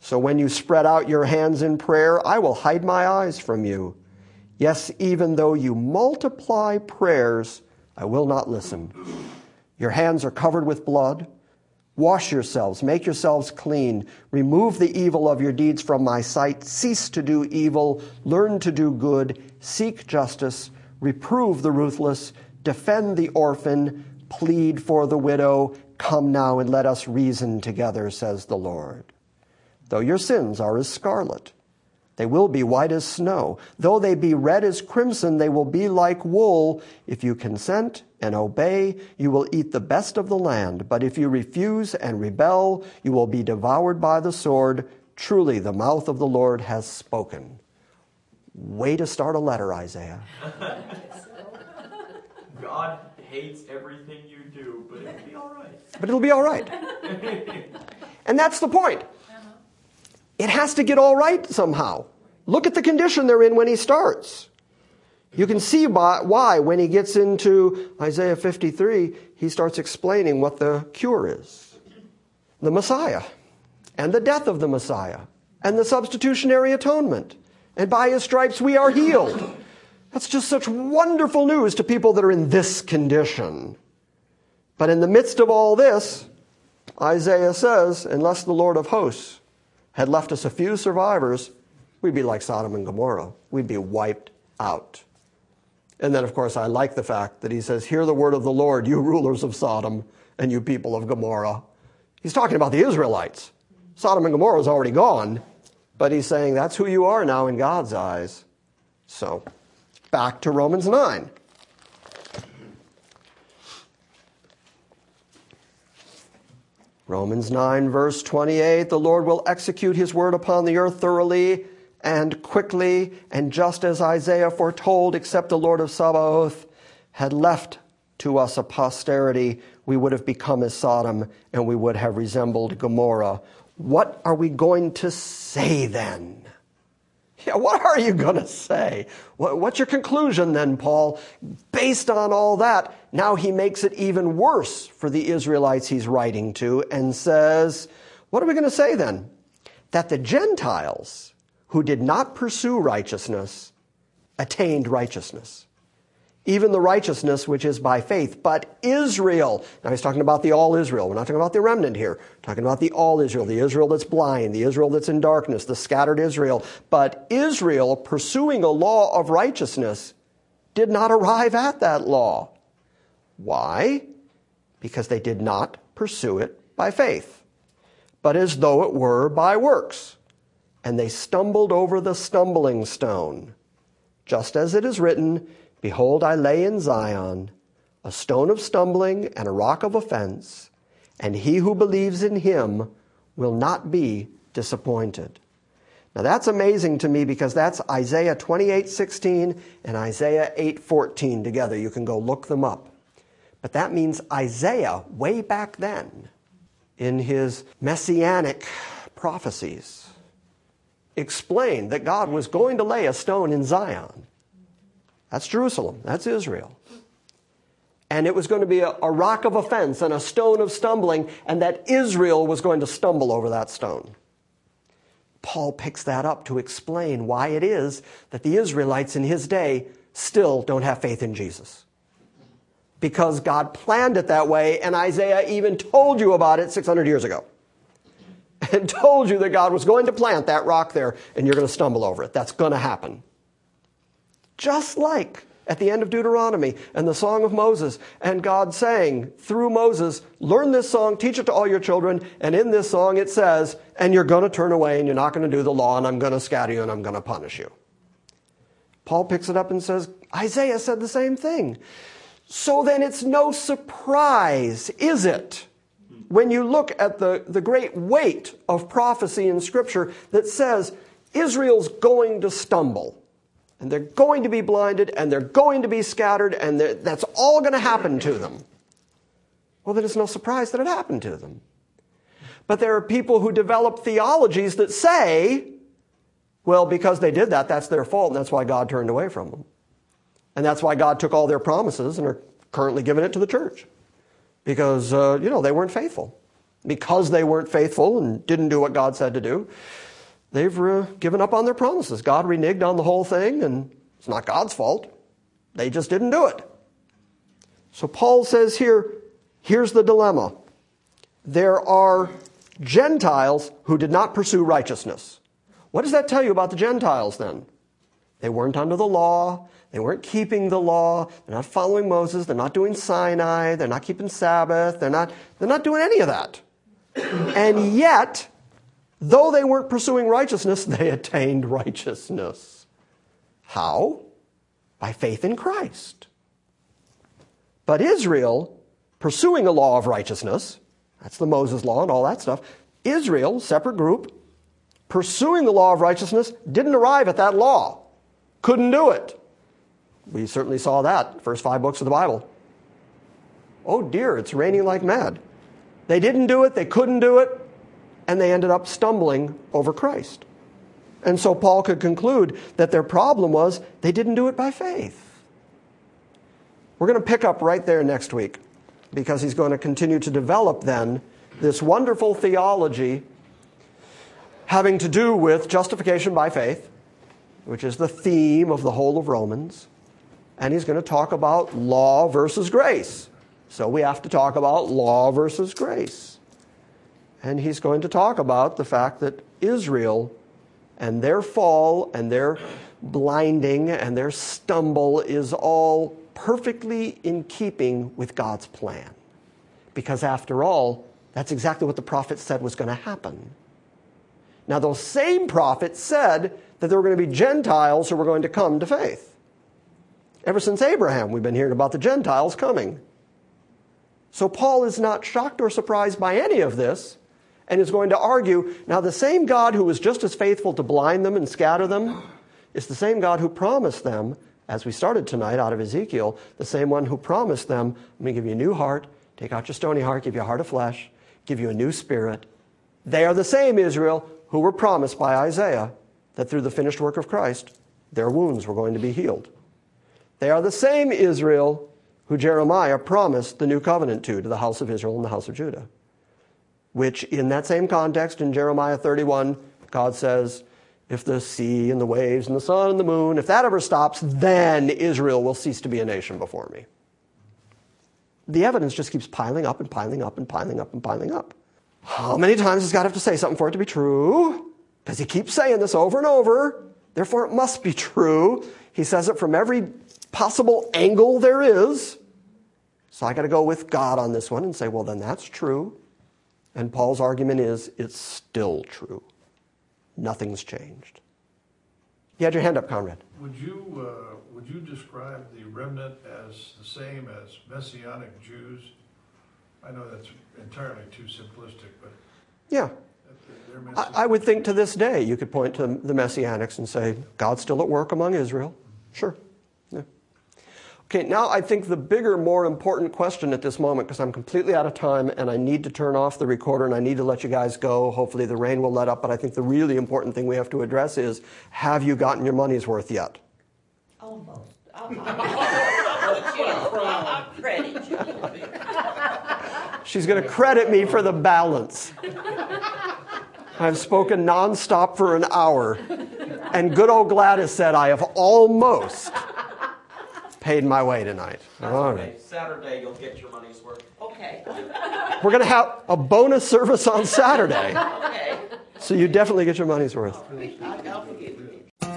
So when you spread out your hands in prayer, I will hide my eyes from you. Yes, even though you multiply prayers, I will not listen. Your hands are covered with blood. Wash yourselves, make yourselves clean. Remove the evil of your deeds from my sight. Cease to do evil. Learn to do good. Seek justice. Reprove the ruthless. Defend the orphan. Plead for the widow. Come now and let us reason together, says the Lord. Though your sins are as scarlet, they will be white as snow. Though they be red as crimson, they will be like wool. If you consent and obey, you will eat the best of the land. But if you refuse and rebel, you will be devoured by the sword. Truly, the mouth of the Lord has spoken. Way to start a letter, Isaiah.
God hates everything you do, but it'll be all right.
But it'll be all right. And that's the point. It has to get all right somehow. Look at the condition they're in when he starts. You can see why when he gets into Isaiah fifty-three, he starts explaining what the cure is. The Messiah, and the death of the Messiah, and the substitutionary atonement. And by his stripes we are healed. That's just such wonderful news to people that are in this condition. But in the midst of all this, Isaiah says, unless the Lord of hosts had left us a few survivors, we'd be like Sodom and Gomorrah. We'd be wiped out. And then, of course, I like the fact that he says, hear the word of the Lord, you rulers of Sodom and you people of Gomorrah. He's talking about the Israelites. Sodom and Gomorrah is already gone, but he's saying that's who you are now in God's eyes. So, back to Romans nine. Romans nine, verse twenty-eight, the Lord will execute his word upon the earth thoroughly and quickly, and just as Isaiah foretold, except the Lord of Sabaoth had left to us a posterity, we would have become as Sodom, and we would have resembled Gomorrah. What are we going to say then? Yeah, what are you going to say? What's your conclusion then, Paul? Based on all that, now he makes it even worse for the Israelites he's writing to and says, what are we going to say then? That the Gentiles who did not pursue righteousness attained righteousness. Even the righteousness which is by faith. But Israel, now he's talking about the all Israel. We're not talking about the remnant here. We're talking about the all Israel, the Israel that's blind, the Israel that's in darkness, the scattered Israel. But Israel, pursuing a law of righteousness, did not arrive at that law. Why? Because they did not pursue it by faith, but as though it were by works. And they stumbled over the stumbling stone. Just as it is written, behold, I lay in Zion a stone of stumbling and a rock of offense, and he who believes in him will not be disappointed. Now that's amazing to me because that's Isaiah twenty-eight sixteen and Isaiah eight fourteen together. You can go look them up. But that means Isaiah, way back then, in his messianic prophecies, explained that God was going to lay a stone in Zion. That's Jerusalem. That's Israel. And it was going to be a, a rock of offense and a stone of stumbling, and that Israel was going to stumble over that stone. Paul picks that up to explain why it is that the Israelites in his day still don't have faith in Jesus. Because God planned it that way, and Isaiah even told you about it six hundred years ago. And told you that God was going to plant that rock there, and you're going to stumble over it. That's going to happen. Just like at the end of Deuteronomy and the Song of Moses, and God saying through Moses, learn this song, teach it to all your children, and in this song it says, and you're going to turn away and you're not going to do the law, and I'm going to scatter you and I'm going to punish you. Paul picks it up and says, Isaiah said the same thing. So then it's no surprise, is it, when you look at the, the great weight of prophecy in Scripture that says Israel's going to stumble. And they're going to be blinded, and they're going to be scattered, and that's all going to happen to them. Well, then it's no surprise that it happened to them. But there are people who develop theologies that say, well, because they did that, that's their fault, and that's why God turned away from them. And that's why God took all their promises and are currently giving it to the church. Because, uh, you know, they weren't faithful. because they weren't faithful and didn't do what God said to do, they've uh, given up on their promises. God reneged on the whole thing, and it's not God's fault. They just didn't do it. So Paul says here, here's the dilemma. There are Gentiles who did not pursue righteousness. What does that tell you about the Gentiles then? They weren't under the law. They weren't keeping the law. They're not following Moses. They're not doing Sinai. They're not keeping Sabbath. They're not, they're not doing any of that. And yet, though they weren't pursuing righteousness, they attained righteousness. How? By faith in Christ. But Israel, pursuing a law of righteousness, that's the Moses law and all that stuff, Israel, separate group, pursuing the law of righteousness, didn't arrive at that law. Couldn't do it. We certainly saw that, first five books of the Bible. Oh dear, it's raining like mad. They didn't do it, they couldn't do it, and they ended up stumbling over Christ. And so Paul could conclude that their problem was they didn't do it by faith. We're going to pick up right there next week, because he's going to continue to develop then this wonderful theology having to do with justification by faith, which is the theme of the whole of Romans. And he's going to talk about law versus grace. So we have to talk about law versus grace. And he's going to talk about the fact that Israel and their fall and their blinding and their stumble is all perfectly in keeping with God's plan. Because after all, that's exactly what the prophet said was going to happen. Now, those same prophets said that there were going to be Gentiles who were going to come to faith. Ever since Abraham, we've been hearing about the Gentiles coming. So Paul is not shocked or surprised by any of this, and is going to argue, now the same God who was just as faithful to blind them and scatter them is the same God who promised them, as we started tonight out of Ezekiel, the same one who promised them, I'm going to give you a new heart, take out your stony heart, give you a heart of flesh, give you a new spirit. They are the same Israel who were promised by Isaiah that through the finished work of Christ, their wounds were going to be healed. They are the same Israel who Jeremiah promised the new covenant to, to the house of Israel and the house of Judah. Which, in that same context, in Jeremiah thirty-one, God says, if the sea and the waves and the sun and the moon, if that ever stops, then Israel will cease to be a nation before me. The evidence just keeps piling up and piling up and piling up and piling up. How many times does God have to say something for it to be true? Because he keeps saying this over and over. Therefore, it must be true. He says it from every possible angle there is. So I got to go with God on this one and say, well, then that's true. And Paul's argument is, it's still true. Nothing's changed. You had your hand up, Conrad.
Would you uh, would you describe the remnant as the same as Messianic Jews? I know that's entirely too simplistic, but
yeah, I, I would think to this day you could point to the Messianics and say God's still at work among Israel. Sure. Yeah. Okay, now I think the bigger, more important question at this moment, because I'm completely out of time and I need to turn off the recorder and I need to let you guys go. Hopefully the rain will let up, but I think the really important thing we have to address is, have you gotten your money's worth yet?
Almost. I'll, I'll, I'll credit you.
She's going to credit me for the balance. I've spoken nonstop for an hour, and good old Gladys said I have almost paid my way tonight. All right.
Saturday, you'll get your money's worth.
Okay.
We're going to have a bonus service on Saturday.
Okay.
So you definitely get your money's worth.
I'll, I'll forgive you.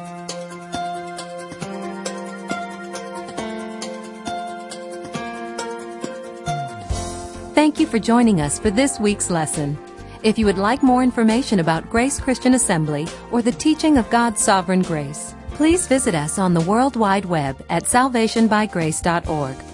Thank you for joining us for this week's lesson. If you would like more information about Grace Christian Assembly or the teaching of God's sovereign grace, please visit us on the World Wide Web at salvation by grace dot org